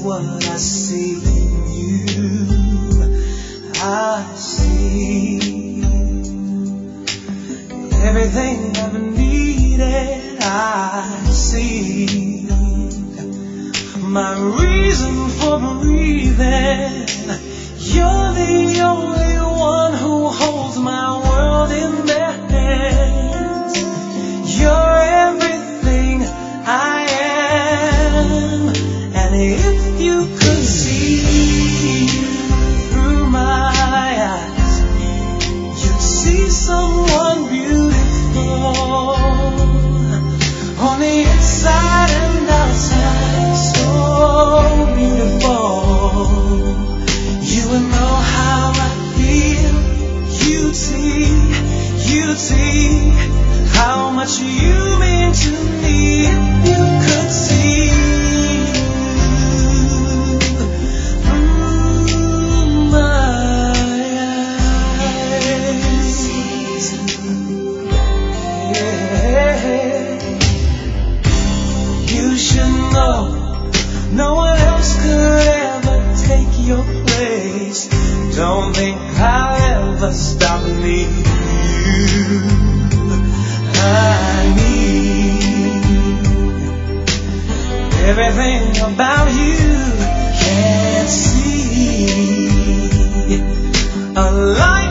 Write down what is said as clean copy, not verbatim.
what I see in you. I see everything I've needed. I see my reason for breathing. You're the only one who holds my world in their hands. You're everything I am. And if you could see through my eyes, you'd see someone beautiful on the inside and outside. So beautiful. You would know how I feel. You'd see how much you mean to me. If you could see through my eyes. Yeah. You should know no one else could ever take your place. Don't think I'll ever stop needing you. I need everything about you. Can't see a light